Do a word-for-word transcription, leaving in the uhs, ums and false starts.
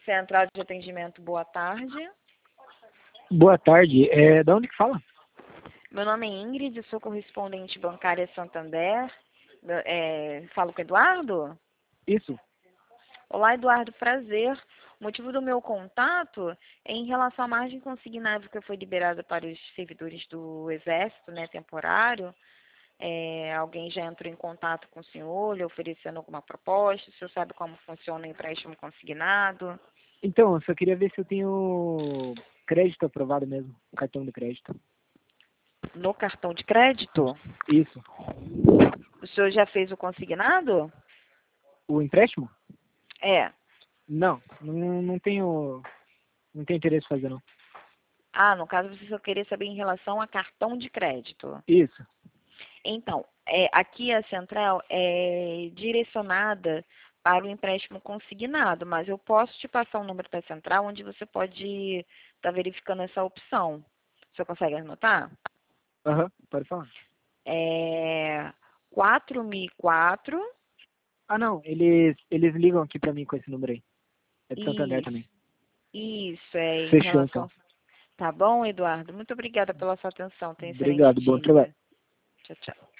Central de atendimento, boa tarde. Boa tarde. É, da onde que fala? Meu nome é Ingrid, sou correspondente bancária Santander. É, falo com o Eduardo? Isso. Olá, Eduardo, prazer. O motivo do meu contato é em relação à margem consignável que foi liberada para os servidores do Exército, né, temporário. É, alguém já entrou em contato com o senhor, lhe oferecendo alguma proposta? O senhor sabe como funciona o empréstimo consignado? Então, eu só queria ver se eu tenho crédito aprovado mesmo, cartão de crédito. No cartão de crédito? Isso. O senhor já fez o consignado? O empréstimo? É. Não, não, não tenho, não tenho interesse em fazer, não. Ah, no caso você só queria saber em relação a cartão de crédito. Isso. Então, é, aqui a central é direcionada para o empréstimo consignado, mas eu posso te passar o número da central onde você pode estar verificando essa opção. Você consegue anotar? Aham, pode falar. É quatro mil e quatro. Ah, não, eles, eles ligam aqui pra mim com esse número aí. É de Santander Isso, também. isso é em Fechou, então. relação. Tá bom, Eduardo? Muito obrigada pela sua atenção. Tenha um excelente Obrigado, bom trabalho. dia. Tchau, tchau.